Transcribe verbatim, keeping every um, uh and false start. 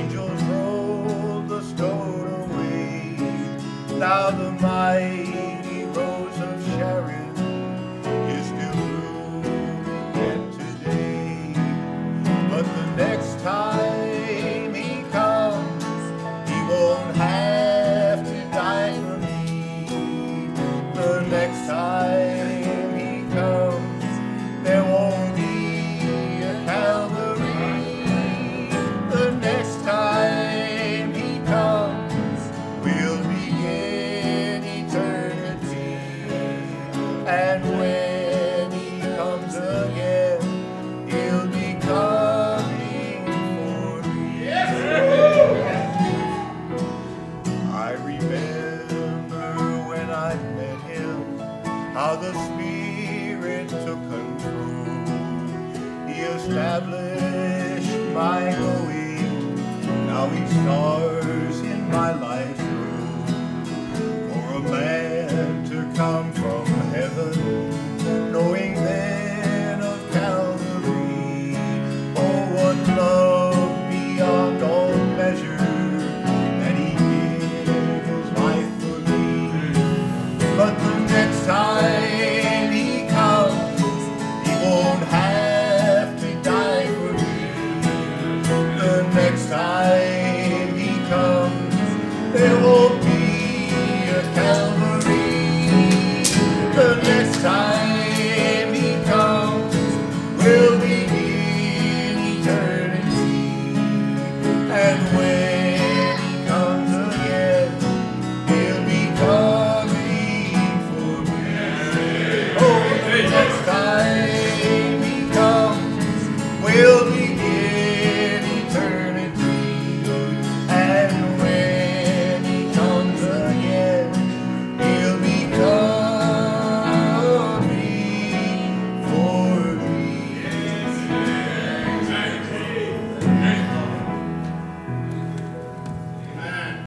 angels rolled the stone away. Now the mighty rose of Sharon is still blooming yet today. But the next time he comes, he won't have to die for me. The next time he comes, there won't be a Calvary. The next time he comes, we'll be in eternity. And when he comes again, he'll be coming for me. I remember when I met him, how the Spirit took control. He established my going. Now he stars in my life's road. For a man to come from heaven, knowing then of Calvary, oh, what love beyond all measure, that he gave his life for me. But the next time he comes, he won't have to die for me. The next time he comes, there won't